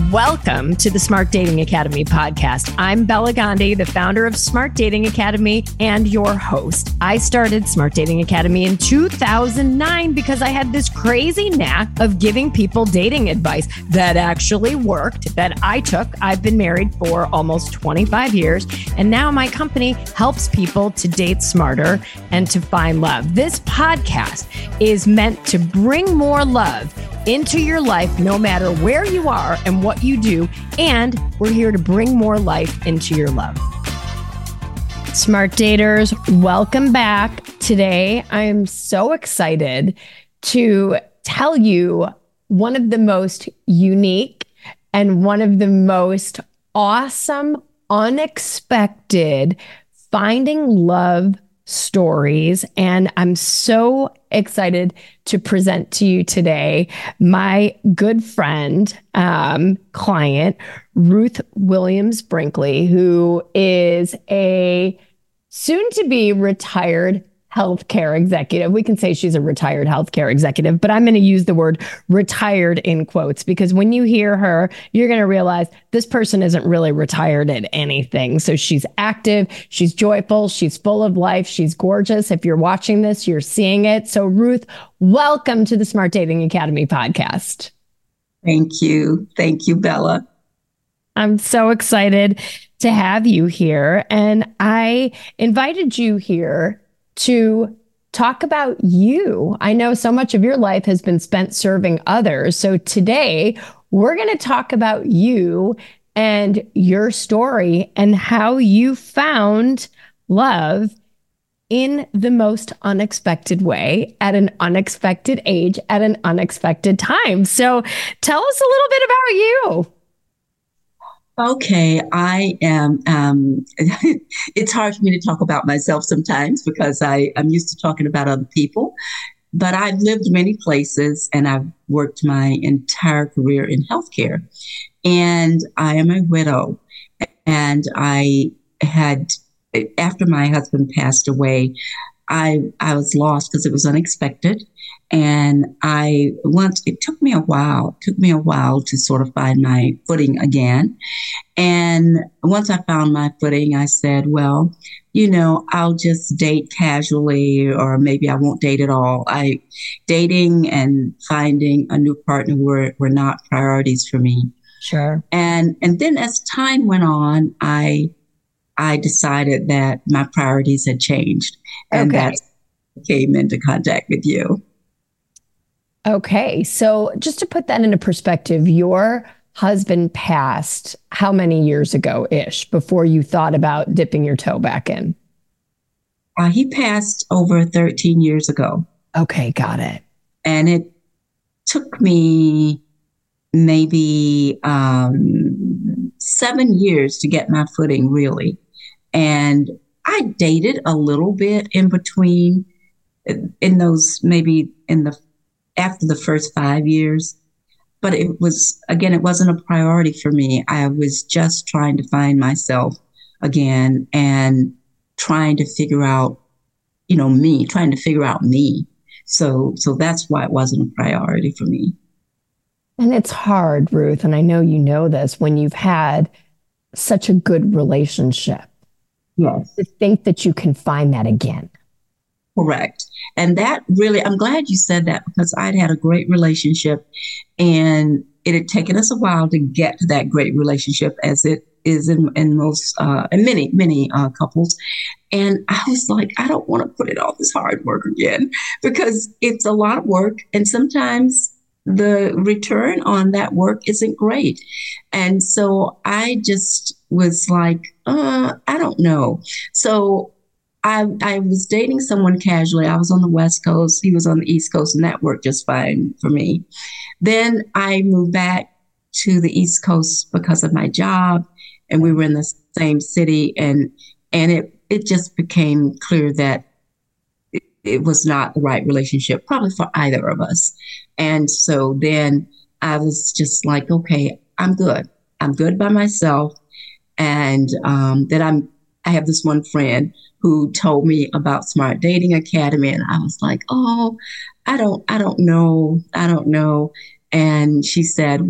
Welcome to the Smart Dating Academy podcast. I'm Bella Gandhi, the founder of Smart Dating Academy and your host. I started Smart Dating Academy in 2009 because I had this crazy knack of giving people dating advice that actually worked, that I took. I've been married for almost 25 years, and now my company helps people to date smarter and to find love. This podcast is meant to bring more love into your life, no matter where you are and what you do. And we're here to bring more life into your love. Smart daters, welcome back. Today, I am so excited to tell you one of the most unique and one of the most awesome, unexpected finding love stories. And I'm so excited to present to you today my good friend, client, Ruth Williams Brinkley, who is a soon-to-be retired healthcare executive. We can say she's a retired healthcare executive, but I'm going to use the word retired in quotes because when you hear her, you're going to realize this person isn't really retired at anything. So she's active, she's joyful, she's full of life, she's gorgeous. If you're watching this, you're seeing it. So Ruth, welcome to the Smart Dating Academy podcast. Thank you. Thank you, Bella. I'm so excited to have you here. And I invited you here to talk about you. I know so much of your life has been spent serving others. So today we're going to talk about you and your story and how you found love in the most unexpected way, at an unexpected age, at an unexpected time. So tell us a little bit about you. Okay, I am, it's hard for me to talk about myself sometimes because I'm used to talking about other people, but I've lived many places and I've worked my entire career in healthcare. And I am a widow. And I had, after my husband passed away, I was lost because it was unexpected. And it took me a while to sort of find my footing again. And once I found my footing, I said, well, I'll just date casually, or maybe I won't date at all. Dating and finding a new partner were not priorities for me. Sure. And then as time went on, I decided that my priorities had changed. And that's came into contact with you. Okay. So just to put that into perspective, your husband passed how many years ago-ish before you thought about dipping your toe back in? He passed over 13 years ago. Okay. Got it. And it took me maybe 7 years to get my footing, really. And I dated a little bit in between, in those, maybe after the first 5 years, but it wasn't a priority for me. I was just trying to find myself again and trying to figure out, me. So that's why it wasn't a priority for me. And it's hard, Ruth, and I know you know this, when you've had such a good relationship. Yes. To think that you can find that again. Correct. And that really, I'm glad you said that because I'd had a great relationship and it had taken us a while to get to that great relationship, as it is in most, in many couples. And I was like, I don't want to put in all this hard work again because it's a lot of work. And sometimes the return on that work isn't great. And so I just was like, I don't know. So I was dating someone casually. I was on the West Coast. He was on the East Coast, and that worked just fine for me. Then I moved back to the East Coast because of my job, and we were in the same city. And it just became clear that it was not the right relationship, probably for either of us. And so then I was just like, okay, I'm good. I'm good by myself. And then I have this one friend who told me about Smart Dating Academy. And I was like, oh, I don't know. And she said, well,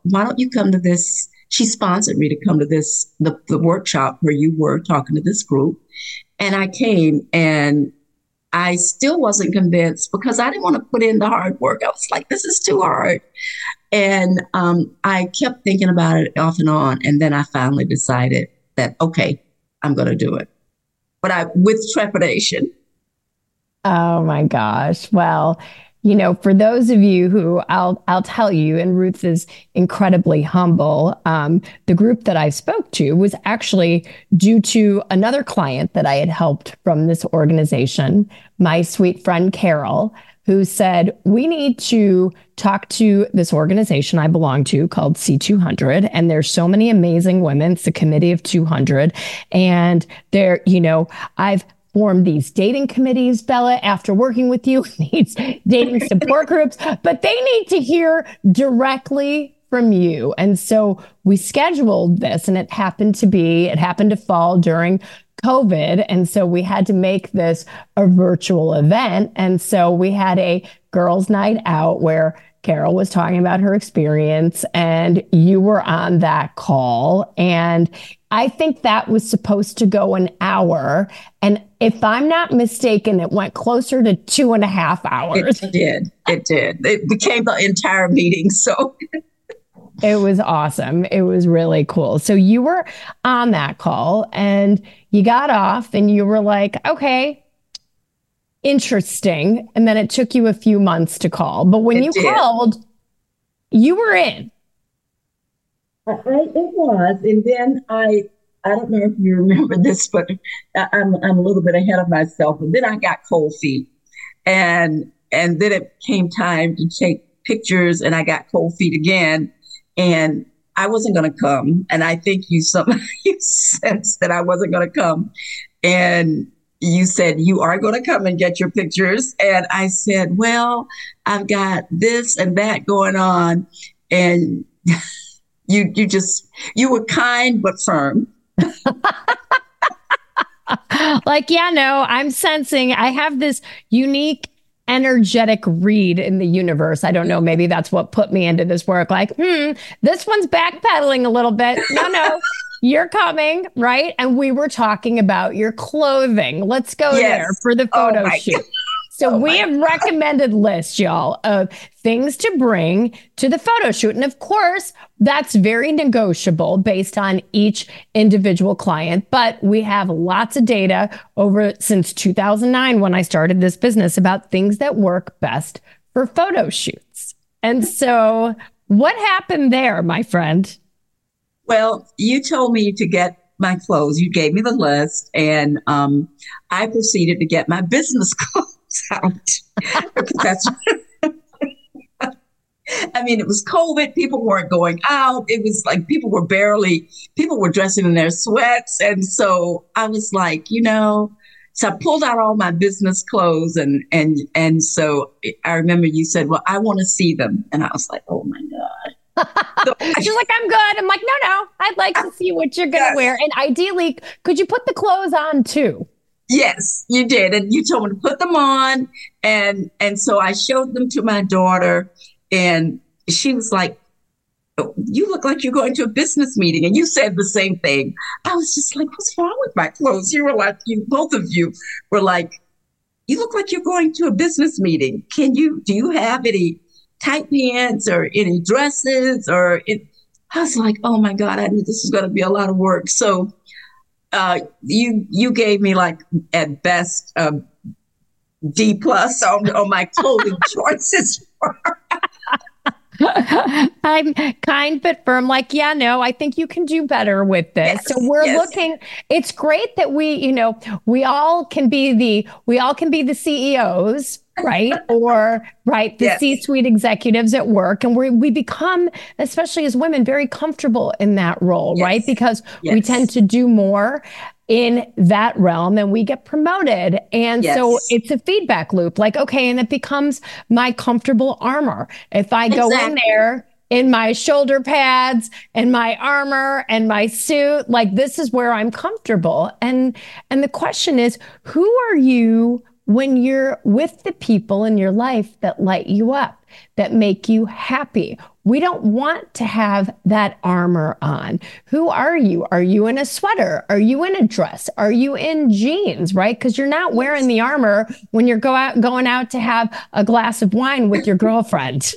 why don't you come to this? She sponsored me to come to the workshop where you were talking to this group. And I came, and I still wasn't convinced because I didn't want to put in the hard work. I was like, this is too hard. And I kept thinking about it off and on. And then I finally decided that, okay, I'm going to do it. But with trepidation. Oh my gosh. Well, for those of you who I'll tell you, and Ruth is incredibly humble, the group that I spoke to was actually due to another client that I had helped from this organization, my sweet friend Carol, who said, we need to talk to this organization I belong to called C200. And there's so many amazing women. It's the Committee of 200. And I've formed these dating committees, Bella, after working with you, these dating support groups, but they need to hear directly from you. And so we scheduled this, and it happened to fall during COVID. And so we had to make this a virtual event. And so we had a girls' night out where Carol was talking about her experience, and you were on that call. And I think that was supposed to go an hour. And if I'm not mistaken, it went closer to 2.5 hours. It did. It became the entire meeting. So it was awesome. It was really cool. So you were on that call, and you got off, and you were like, okay, interesting. And then it took you a few months to call. But when you called, you were in. It was. And then I don't know if you remember this, but I'm a little bit ahead of myself. And then I got cold feet. And then it came time to take pictures, and I got cold feet again. And I wasn't going to come. And I think you sensed that I wasn't going to come. And you said, you are going to come and get your pictures. And I said, well, I've got this and that going on. And you were kind but firm. I'm sensing I have this unique energetic read in the universe. I don't know, maybe that's what put me into this work. Like, this one's backpedaling a little bit. No, you're coming, right? And we were talking about your clothing. Let's go there for the photo shoot. So we have recommended lists, y'all, of things to bring to the photo shoot. And of course, that's very negotiable based on each individual client. But we have lots of data since 2009, when I started this business, about things that work best for photo shoots. And so what happened there, my friend? Well, you told me to get my clothes. You gave me the list, and I proceeded to get my business clothes out. That's I mean, it was COVID. People weren't going out. It was like people were dressing in their sweats. And so I was like, so I pulled out all my business clothes. And so I remember you said, well, I want to see them. And I was like, oh my God. So she's like, I'm good. I'm like, no, I'd like to see what you're going to wear. And ideally, could you put the clothes on too? Yes, you did. And you told me to put them on. And so I showed them to my daughter, and she was like, oh, you look like you're going to a business meeting. And you said the same thing. I was just like, what's wrong with my clothes? You were like, both of you were like, you look like you're going to a business meeting. Do you have any tight pants or any dresses I was like, oh my God, I knew this was going to be a lot of work. So you gave me, like, at best, D+ on my clothing choices. I'm kind but firm. Like, I think you can do better with this. Yes, so we're looking. It's great that we all can be the CEOs, right? Or the C-suite executives at work, and we become, especially as women, very comfortable in that role, right? Because we tend to do more in that realm, and we get promoted. And so it's a feedback loop, like, okay, and it becomes my comfortable armor. If I go in there in my shoulder pads and my armor and my suit, like, this is where I'm comfortable. And the question is, who are you when you're with the people in your life that light you up? that make you happy. We don't want to have that armor on. Who are you? Are you in a sweater? Are you in a dress? Are you in jeans, right? Because you're not wearing the armor when you're going out to have a glass of wine with your girlfriend.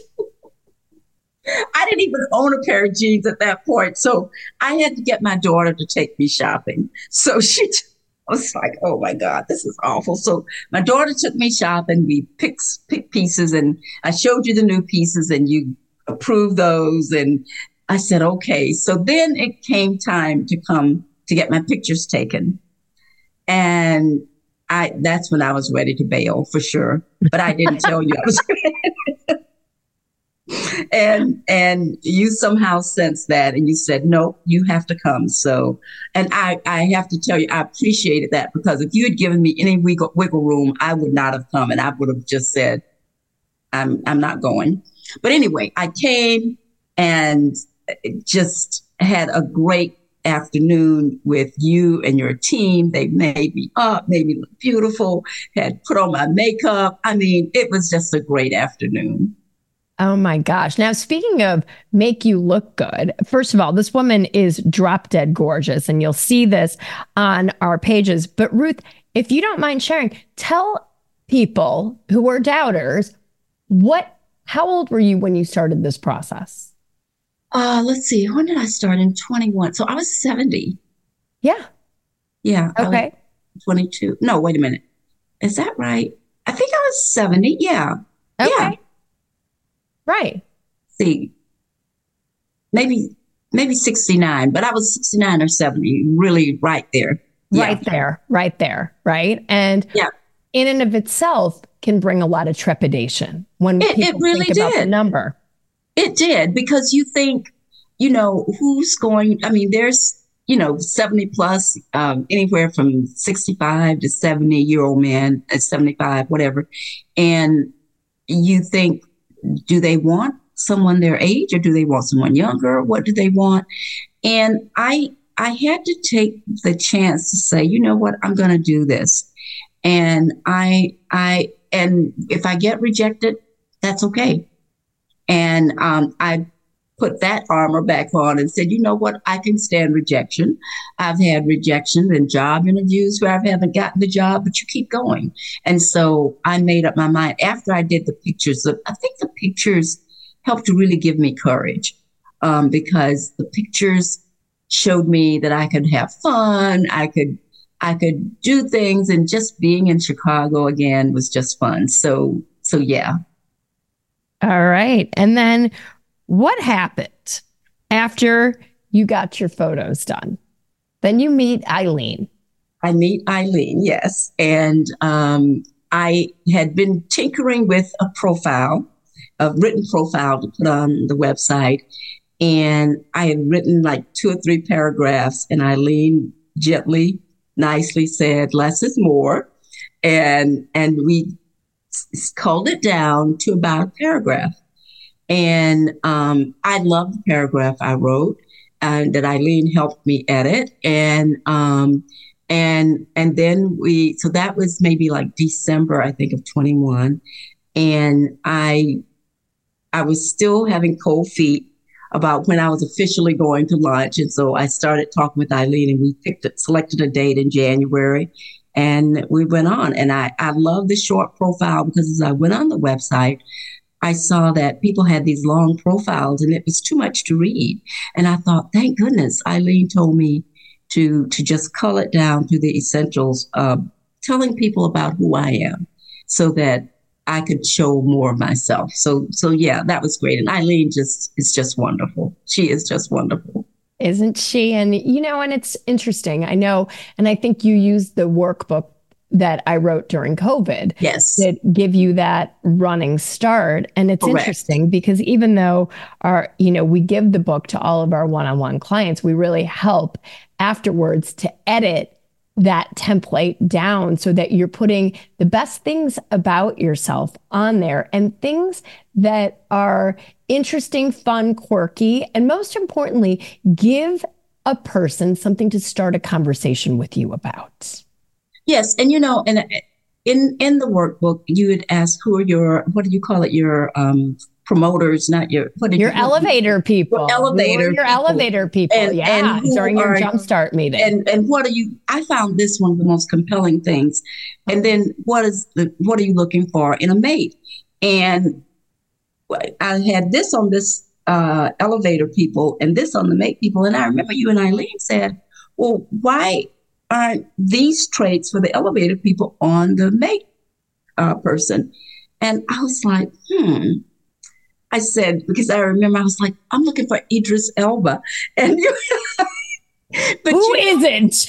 I didn't even own a pair of jeans at that point. So I had to get my daughter to take me shopping. So I was like, oh my God, this is awful. So my daughter took me shopping. We picked pieces and I showed you the new pieces and you approved those. And I said, okay. So then it came time to come to get my pictures taken. And that's when I was ready to bail for sure. But I didn't tell you I was and you somehow sensed that and you said, no, you have to come. So, and I have to tell you, I appreciated that because if you had given me any wiggle room, I would not have come and I would have just said, I'm not going. But anyway, I came and just had a great afternoon with you and your team. They made me up, made me look beautiful, had put on my makeup. I mean, it was just a great afternoon. Oh my gosh. Now, speaking of make you look good, first of all, this woman is drop dead gorgeous, and you'll see this on our pages. But Ruth, if you don't mind sharing, tell people who are doubters, how old were you when you started this process? Let's see. When did I start? In 21. So I was 70. Yeah. Yeah. Okay. 22. No, wait a minute. Is that right? I think I was 70. Yeah. Okay. Yeah. Right. See, maybe 69, but I was 69 or 70, really right there. Yeah. Right there. Right. And yeah, in and of itself can bring a lot of trepidation when people really think about the number. It did, because you think, who's going, I mean, there's, 70 plus, anywhere from 65 to 70-year-old men, 75, whatever. And you think, do they want someone their age or do they want someone younger? What do they want? And I had to take the chance to say, you know what, I'm going to do this. And and if I get rejected, that's okay. And I put that armor back on and said, you know what, I can stand rejection. I've had rejections in job interviews where I haven't gotten the job, but you keep going. And so I made up my mind after I did the pictures. I think the pictures helped to really give me courage, because the pictures showed me that I could have fun. I could do things, and just being in Chicago again was just fun. So yeah. All right. And then what happened after you got your photos done? Then you meet Eileen. I meet Eileen, yes. And I had been tinkering with a written profile to put on the website. And I had written like 2 or 3 paragraphs, and Eileen gently, nicely said, less is more. And we culled it down to about a paragraph. And I loved the paragraph I wrote, that Eileen helped me edit. And then so that was maybe like December, I think, of 21. And I was still having cold feet about when I was officially going to launch. And so I started talking with Eileen, and we selected a date in January, and we went on. And I love the short profile, because as I went on the website, I saw that people had these long profiles and it was too much to read. And I thought, thank goodness Eileen told me to just cull it down to the essentials, telling people about who I am so that I could show more of myself. So yeah, that was great. And Eileen is just wonderful. She is just wonderful. Isn't she? And, and it's interesting. I know. And I think you used the workbook that I wrote during COVID. Yes. That give you that running start. And it's Correct. Interesting because even though we give the book to all of our one-on-one clients, we really help afterwards to edit that template down so that you're putting the best things about yourself on there and things that are interesting, fun, quirky, and most importantly, give a person something to start a conversation with you about. Yes. And, in the workbook, you would ask who are your, what do you call it? Your promoters, not your, what did your you, elevator people. your elevator Your people. elevator people. And who During your are, jumpstart meeting. and what are you, I found this one of the most compelling things. And then what are you looking for in a mate? And I had this on this elevator people and this on the mate people. And I remember you and Eileen said, well, why aren't these traits for the elevator people on the mate person? And I was like, I said, because I remember I was like, I'm looking for Idris Elba. And you, but who isn't?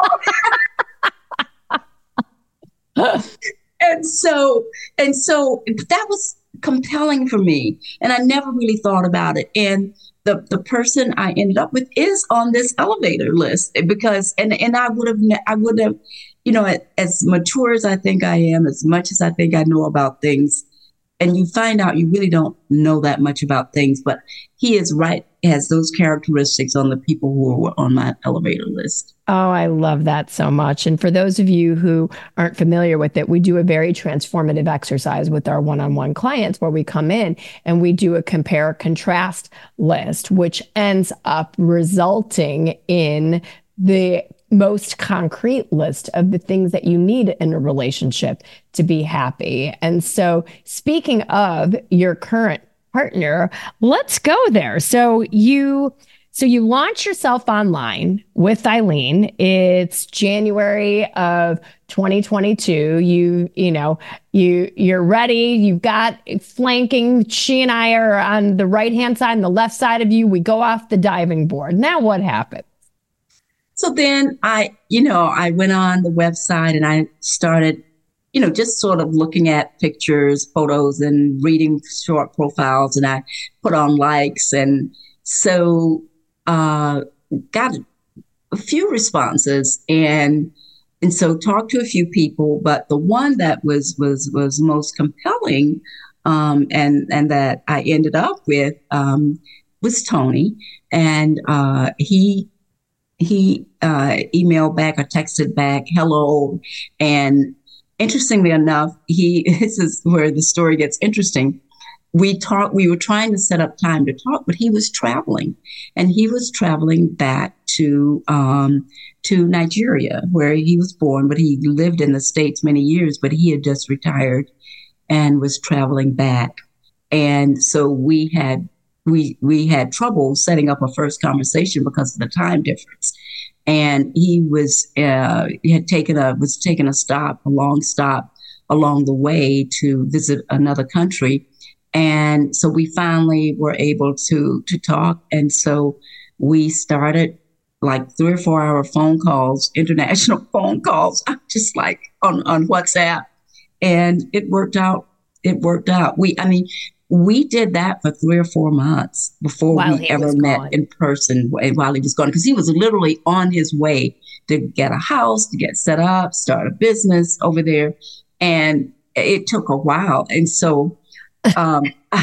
I know. And so that was compelling for me. And I never really thought about it. And the person I ended up with is on this elevator list because, and I would have, you know, as mature as I think I am, as much as I think I know about things, and you find out you really don't know that much about things, but he is right, has those characteristics on the people who were on my elevator list. Oh, I love that so much. And for those of you who aren't familiar with it, we do a very transformative exercise with our one-on-one clients where we come in and we do a compare contrast list, which ends up resulting in the most concrete list of the things that you need in a relationship to be happy. And so speaking of your current partner, let's go there. So you launch yourself online with Eileen. It's January of 2022. You're ready. You've got flanking. She and I are on the right-hand side and the left side of you. We go off the diving board. Now what happened? So then I went on the website and I started, just sort of looking at pictures, photos, and reading short profiles, and I put on likes. And so got a few responses and so talked to a few people, but the one that was most compelling and that I ended up with was Tony. And he emailed back or texted back, hello. And interestingly enough, this is where the story gets interesting. We were trying to set up time to talk, but he was traveling, and he was traveling back to Nigeria, where he was born, but he lived in the States many years, but he had just retired and was traveling back. And so we had trouble setting up a first conversation because of the time difference. And he was taking a long stop along the way to visit another country. And so we finally were able to talk. And so we started like 3 or 4 hour phone calls, international phone calls, just like on WhatsApp. And it worked out. We did that for 3 or 4 months before we ever met in person while he was gone, because he was literally on his way to get a house, to get set up, start a business over there. And it took a while. And so I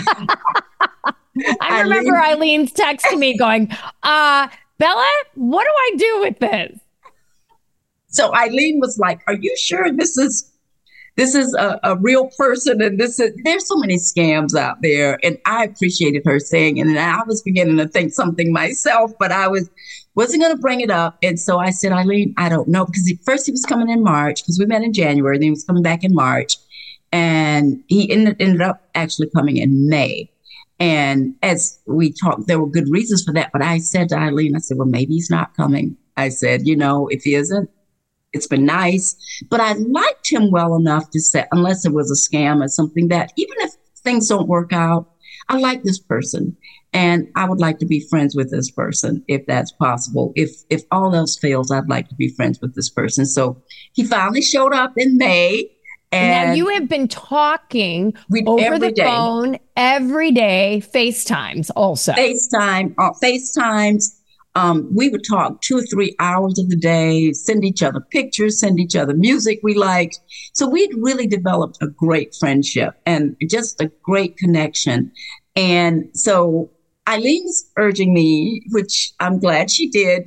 remember Eileen's text to me going, Bella, what do I do with this? So Eileen was like, are you sure this is a real person? And there's so many scams out there. And I appreciated her saying, and I was beginning to think something myself, but I wasn't going to bring it up. And so I said, Eileen, I don't know, because first he was coming in March, because we met in January, then he was coming back in March. And he ended up actually coming in May. And as we talked, there were good reasons for that. But I said to Eileen, I said, well, maybe he's not coming. I said, if he isn't, it's been nice. But I liked him well enough to say, unless it was a scam or something, that even if things don't work out, I like this person. And I would like to be friends with this person, if that's possible. If all else fails, I'd like to be friends with this person. So he finally showed up in May. And now you have been talking over the phone every day, FaceTimes also. FaceTimes. We would talk 2 or 3 hours of the day, send each other pictures, send each other music we liked. So we'd really developed a great friendship and just a great connection. And so Eileen's urging me, which I'm glad she did, to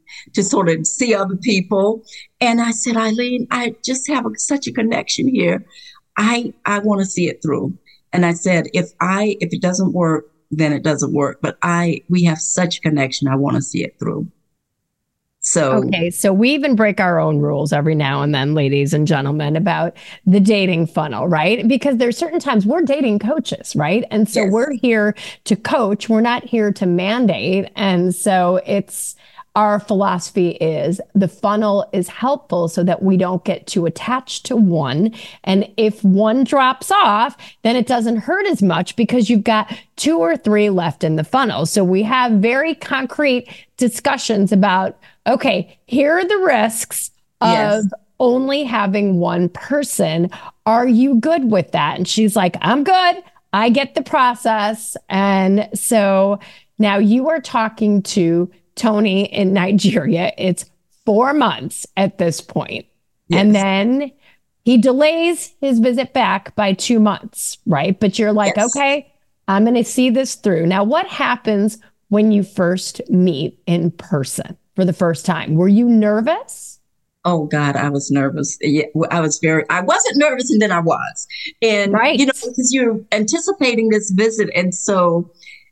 to sort of see other people. And I said, Eileen, I just have such a connection here. I want to see it through. And I said, if it doesn't work, then it doesn't work. But we have such a connection. I want to see it through. So, okay, so we even break our own rules every now and then, ladies and gentlemen, about the dating funnel, right? Because there's certain times we're dating coaches, right? And so yes. we're here to coach. We're not here to mandate. And so our philosophy is the funnel is helpful so that we don't get too attached to one. And if one drops off, then it doesn't hurt as much because you've got 2 or 3 left in the funnel. So we have very concrete discussions about, okay, here are the risks of only having one person. Are you good with that? And she's like, I'm good. I get the process. And so now you are talking to Tony in Nigeria. It's 4 months at this point. Yes. And then he delays his visit back by 2 months, right? But you're like, okay, I'm going to see this through. Now, what happens when you first meet in person for the first time? Were you nervous? Oh God, I was nervous. Yeah, I wasn't nervous, and then I was. And, right. Because you're anticipating this visit. And so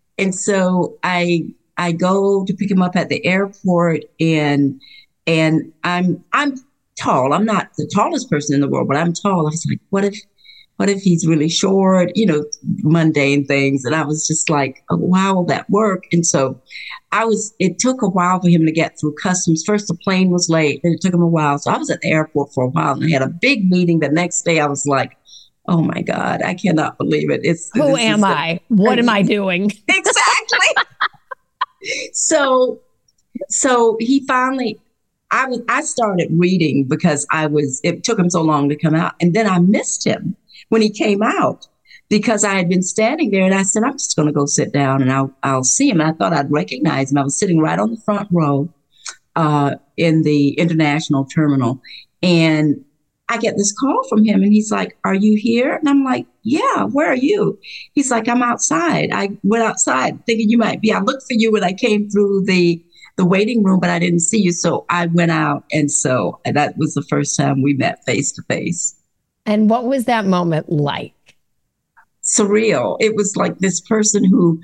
I go to pick him up at the airport, and I'm tall. I'm not the tallest person in the world, but I'm tall. I was like, what if he's really short, mundane things. And I was just like, oh, how will that work? And so it took a while for him to get through customs. First, the plane was late, and it took him a while. So I was at the airport for a while, and I had a big meeting. The next day I was like, oh my God, I cannot believe it. Who am I? What am I doing? Exactly. So he finally, I started reading because it took him so long to come out. And then I missed him when he came out because I had been standing there, and I said, I'm just going to go sit down and I'll see him. And I thought I'd recognize him. I was sitting right on the front row in the international terminal. And I get this call from him, and he's like, are you here? And I'm like, yeah, where are you? He's like, I'm outside. I went outside thinking you might be. I looked for you when I came through the waiting room, but I didn't see you. So I went out. And that was the first time we met face to face. And what was that moment like? Surreal. It was like this person who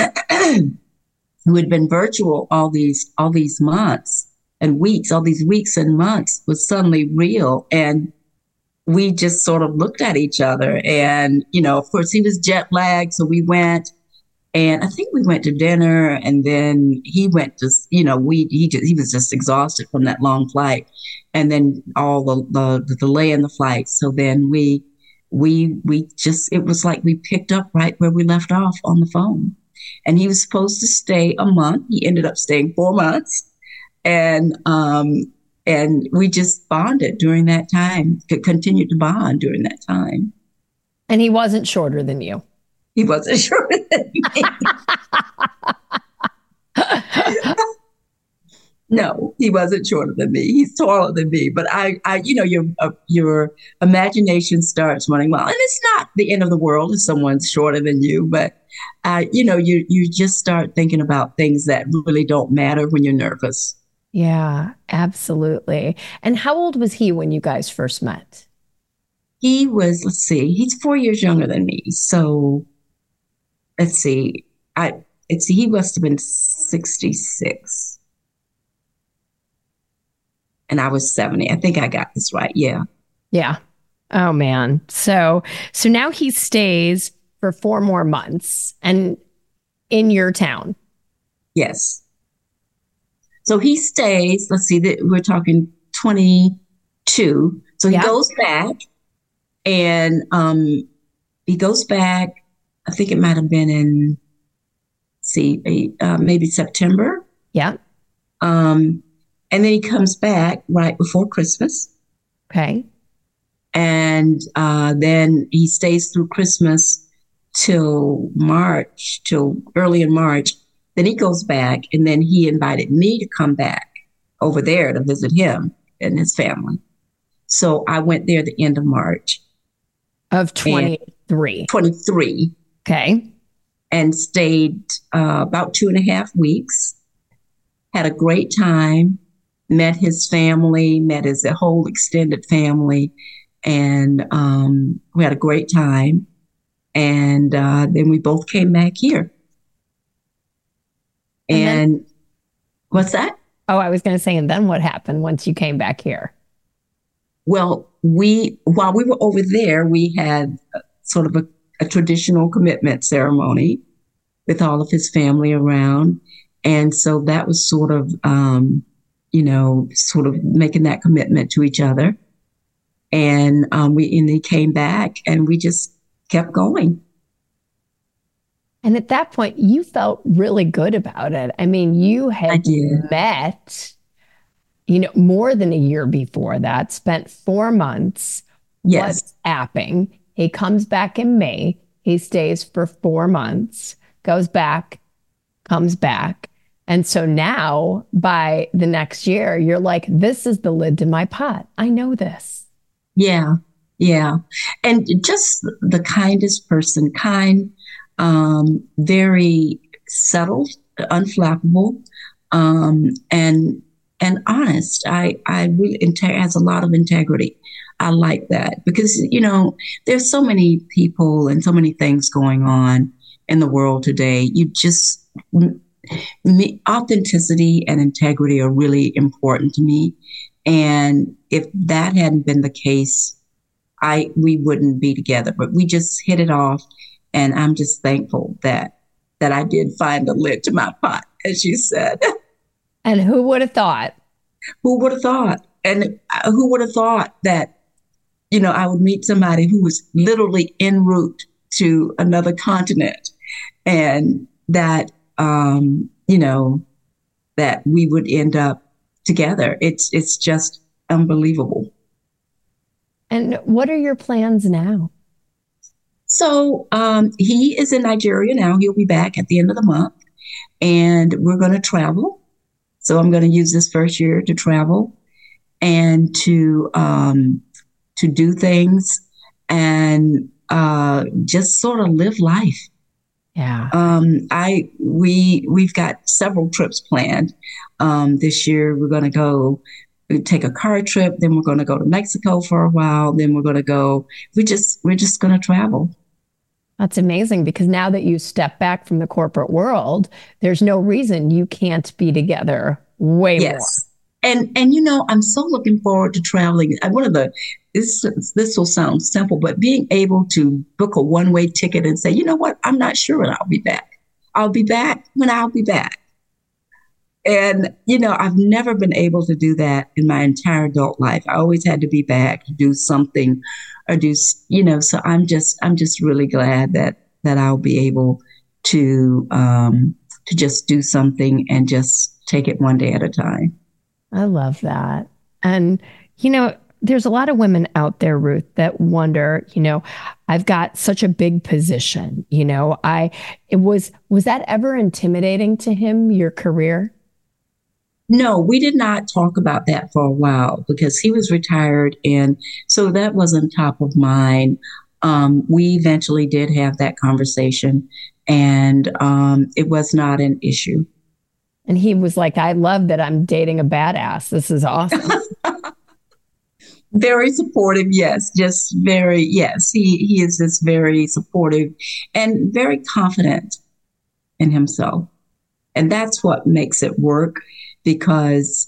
had been virtual all these months and weeks, all these weeks and months, was suddenly real. And we just sort of looked at each other. And, of course, he was jet lagged. So we went, and I think we went to dinner, and then he went to, he was just exhausted from that long flight. And then all the delay in the flight. So then it was like we picked up right where we left off on the phone. And he was supposed to stay a month. He ended up staying 4 months. And we just bonded during that time, continued to bond during that time. And he wasn't shorter than you. He wasn't shorter than me. No, he wasn't shorter than me. He's taller than me. But your imagination starts running wild. And it's not the end of the world if someone's shorter than you. But, you just start thinking about things that really don't matter when you're nervous. Yeah, absolutely. And how old was he when you guys first met? He was, he's 4 years younger than me. So he must have been 66. And I was 70. I think I got this right. Yeah. Yeah. Oh, man. So now he stays for 4 more months and in your town. Yes. So he stays, we're talking 22. So he goes back, and he goes back, I think it might have been in, maybe September. Yeah. And then he comes back right before Christmas. Okay. And then he stays through Christmas till early in March. Then he goes back, and then he invited me to come back over there to visit him and his family. So I went there the end of March. Of 23. 23. Okay. And stayed about 2.5 weeks. Had a great time. met his family, met his whole extended family, and we had a great time. And then we both came back here. And then, And what's that? oh, I was going to say, and then what happened once you came back here? Well, while we were over there, we had sort of a traditional commitment ceremony with all of his family around. And so that was sort of, sort of making that commitment to each other. And and he came back and we just kept going. And at that point, you felt really good about it. I mean, you had met, more than a year before that, spent 4 months WhatsApping. He comes back in May. He stays for 4 months, goes back, comes back. And so now by the next year, you're like, this is the lid to my pot. I know this. Yeah. Yeah. And just the kindest person, very settled, unflappable, and honest. I really has a lot of integrity. I like that because there's so many people and so many things going on in the world today. Authenticity and integrity are really important to me. And if that hadn't been the case, we wouldn't be together. But we just hit it off. And I'm just thankful that I did find the lid to my pot, as you said. And who would have thought? Who would have thought? And who would have thought that, I would meet somebody who was literally en route to another continent and that, that we would end up together. It's just unbelievable. And what are your plans now? So he is in Nigeria now. He'll be back at the end of the month, and we're going to travel. So I'm going to use this first year to travel and to do things and just sort of live life. Yeah. We've got several trips planned. This year we're going to take a car trip. Then we're going to go to Mexico for a while. Then we're going to go. We're just going to travel. That's amazing because now that you step back from the corporate world, there's no reason you can't be together way more. And I'm so looking forward to traveling. This will sound simple, but being able to book a one-way ticket and say, you know what, I'm not sure when I'll be back. I'll be back when I'll be back. And, I've never been able to do that in my entire adult life. I always had to be back to do something or so I'm just really glad that I'll be able to just do something and just take it one day at a time. I love that. And, there's a lot of women out there, Ruth, that wonder, I've got such a big position, was that ever intimidating to him, your career? No, we did not talk about that for a while because he was retired. And so that wasn't top of mind. We eventually did have that conversation and it was not an issue. And he was like, I love that I'm dating a badass. This is awesome. Very supportive. Yes. Just very, yes. He is just very supportive and very confident in himself. And that's what makes it work because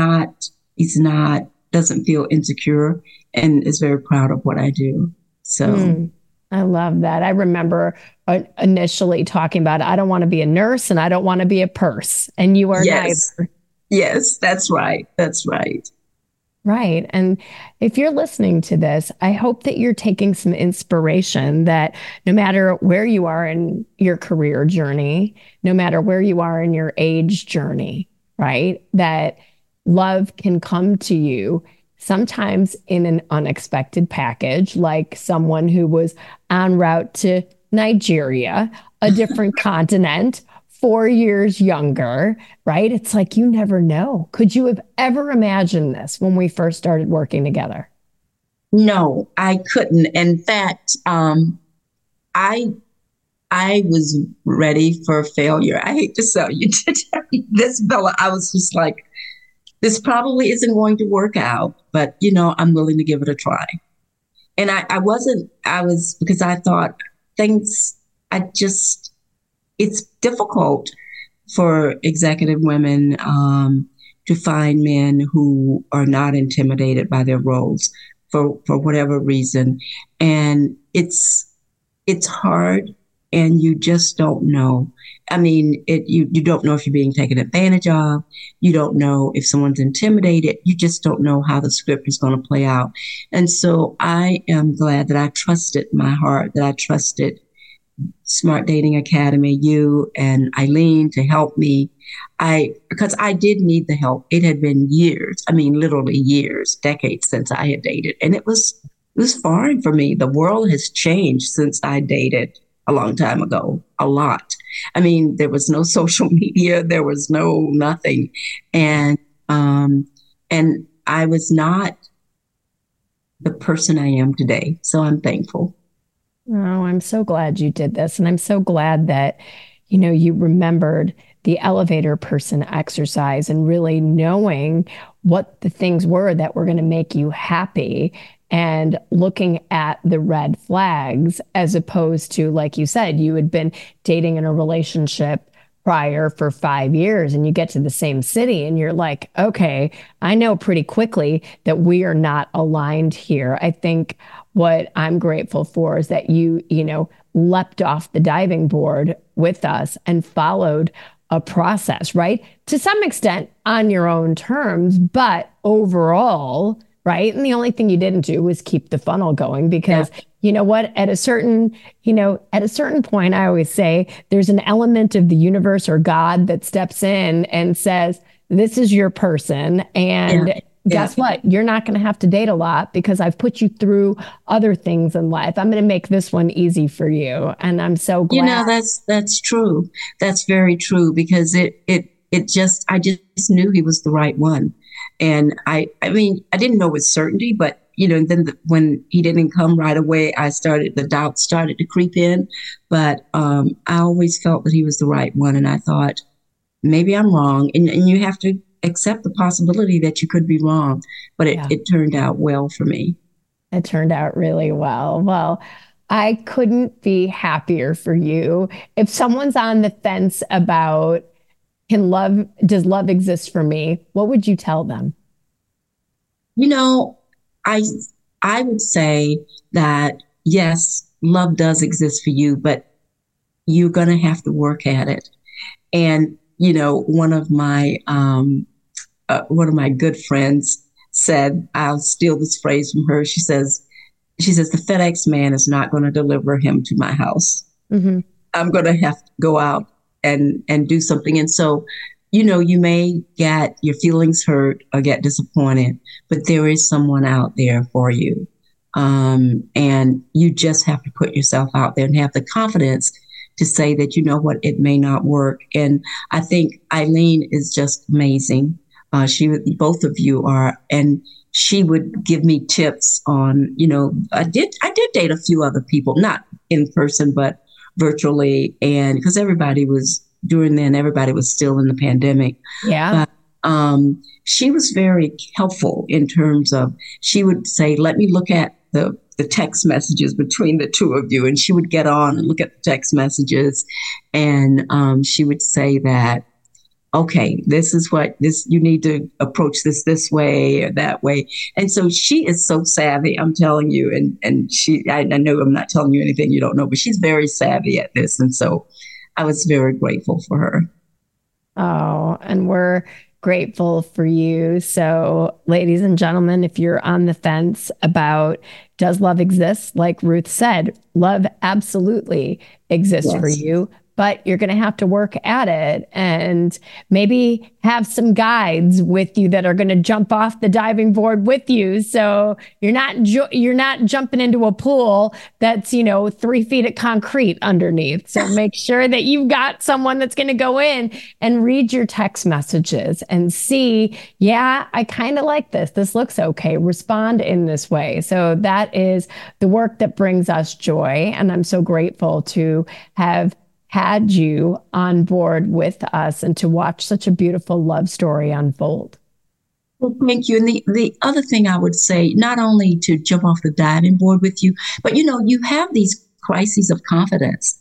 doesn't feel insecure and is very proud of what I do. So I love that. I remember initially talking about, I don't want to be a nurse and I don't want to be a purse. And you are neither. Yes, that's right. That's right. Right. And if you're listening to this, I hope that you're taking some inspiration that no matter where you are in your career journey, no matter where you are in your age journey, right, that love can come to you sometimes in an unexpected package, like someone who was en route to Nigeria, a different continent, 4 years younger, right? It's like, you never know. Could you have ever imagined this when we first started working together? No, I couldn't. In fact, I was ready for failure. I hate to tell you this, Bella. I was just like, this probably isn't going to work out, but I'm willing to give it a try. And I wasn't, I was, because I thought things, it's difficult for executive women to find men who are not intimidated by their roles for whatever reason. And it's hard, and you just don't know. I mean, you don't know if you're being taken advantage of. You don't know if someone's intimidated. You just don't know how the script is going to play out. And so I am glad that I trusted my heart, that I trusted Smart Dating Academy, you and Eileen, to help me. Because I did need the help. It had been years, I mean, literally years, decades since I had dated. And it was foreign for me. The world has changed since I dated a long time ago, a lot. I mean, there was no social media, there was no nothing. And I was not the person I am today. So I'm thankful. Oh, I'm so glad you did this. And I'm so glad that, you remembered the elevator person exercise and really knowing what the things were that were going to make you happy and looking at the red flags, as opposed to, like you said, you had been dating in a relationship prior for 5 years and you get to the same city and you're like, okay, I know pretty quickly that we are not aligned here. I think what I'm grateful for is that you leapt off the diving board with us and followed a process, right? To some extent on your own terms, but overall, right? And the only thing you didn't do was keep the funnel going, because you know what, at a certain point, I always say there's an element of the universe or God that steps in and says, this is your person. And guess what? You're not going to have to date a lot because I've put you through other things in life. I'm going to make this one easy for you. And I'm so glad. That's true. That's very true, because I just knew he was the right one. And I mean, I didn't know with certainty, but then when he didn't come right away, the doubt started to creep in. But I always felt that he was the right one. And I thought, maybe I'm wrong. And you have to accept the possibility that you could be wrong. But it turned out well for me. It turned out really well. Well, I couldn't be happier for you. If someone's on the fence about, does love exist for me, what would you tell them? I would say that yes, love does exist for you, but you're going to have to work at it. And one of my good friends said, I'll steal this phrase from her. She says, the FedEx man is not going to deliver him to my house. Mm-hmm. I'm going to have to go out and do something. And so, you may get your feelings hurt or get disappointed, but there is someone out there for you. And you just have to put yourself out there and have the confidence to say that, it may not work. And I think Eileen is just amazing. Both of you are, and she would give me tips on, I did date a few other people, not in person, but virtually. And because everybody was still in the pandemic. Yeah. But, she was very helpful in terms of, she would say, let me look at the text messages between the two of you. And she would get on and look at the text messages. And she would say that, okay, you need to approach this way or that way. And so she is so savvy, I'm telling you. And I know I'm not telling you anything you don't know, but she's very savvy at this. And so I was very grateful for her. Oh, and we're grateful for you. So, ladies and gentlemen, if you're on the fence about does love exist, like Ruth said, love absolutely exists for you. But you're going to have to work at it and maybe have some guides with you that are going to jump off the diving board with you. So you're not jumping into a pool that's, 3 feet of concrete underneath. So make sure that you've got someone that's going to go in and read your text messages and see, I kind of like this. This looks okay. Respond in this way. So that is the work that brings us joy. And I'm so grateful to have had you on board with us and to watch such a beautiful love story unfold. Well, thank you. And the other thing I would say, not only to jump off the diving board with you, but you have these crises of confidence.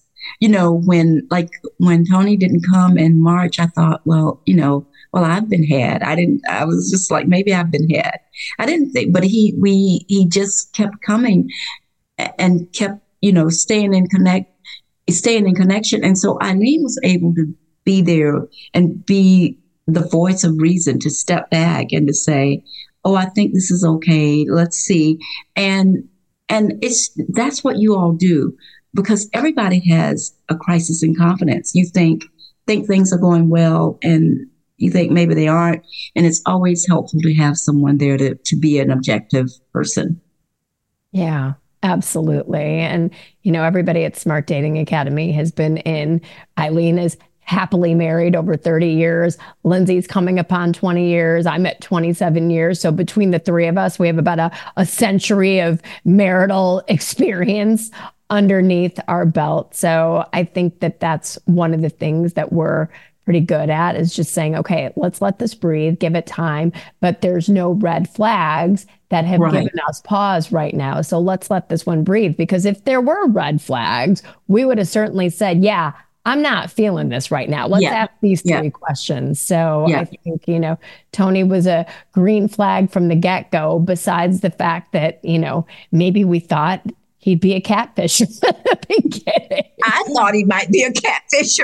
When Tony didn't come in March, I thought, well, I've been had. I was just like, maybe I've been had. I didn't think, but he just kept coming and kept, staying in connection. And so Eileen was able to be there and be the voice of reason, to step back and to say, oh, I think this is okay. Let's see. And that's what you all do, because everybody has a crisis in confidence. You think things are going well, and you think maybe they aren't. And it's always helpful to have someone there to be an objective person. Yeah, absolutely. And, everybody at Smart Dating Academy has been in. Eileen is happily married over 30 years. Lindsay's coming upon 20 years. I'm at 27 years. So between the three of us, we have about a century of marital experience underneath our belt. So I think that that's one of the things that we're pretty good at, is just saying, okay, let's let this breathe, give it time, but there's no red flags that have given us pause right now. So let's let this one breathe, because if there were red flags, we would have certainly said, yeah, I'm not feeling this right now. Let's ask these three questions. So I think, Tony was a green flag from the get-go, besides the fact that, maybe we thought he'd be a catfisher. I thought he might be a catfisher.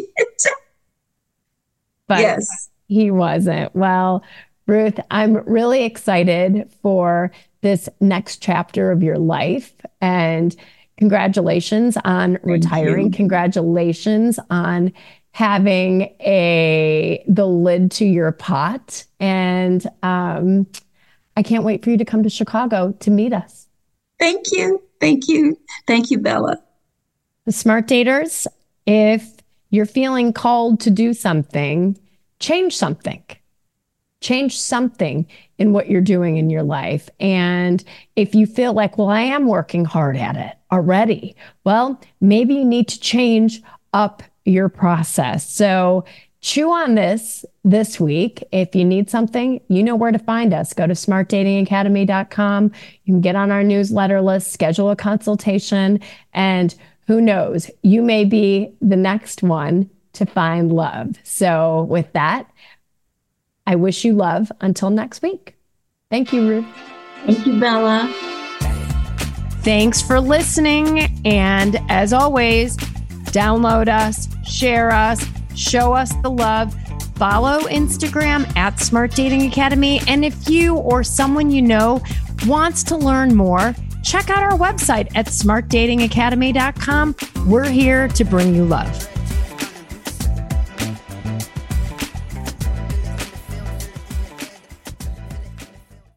But he wasn't. Well, Ruth, I'm really excited for this next chapter of your life, and congratulations on retiring. Congratulations on having the lid to your pot. And I can't wait for you to come to Chicago to meet us. Thank you. Thank you. Thank you, Bella. The Smart Daters, if you're feeling called to do something, change something. Change something in what you're doing in your life. And if you feel like, well, I am working hard at it already, well, maybe you need to change up your process. So chew on this week. If you need something, you know where to find us. Go to smartdatingacademy.com. You can get on our newsletter list, schedule a consultation, and who knows, you may be the next one to find love. So with that, I wish you love until next week. Thank you, Ruth. Thank you, Bella. Thanks for listening. And as always, download us, share us, show us the love. Follow Instagram at Smart Dating Academy. And if you or someone you know wants to learn more, check out our website at smartdatingacademy.com. We're here to bring you love.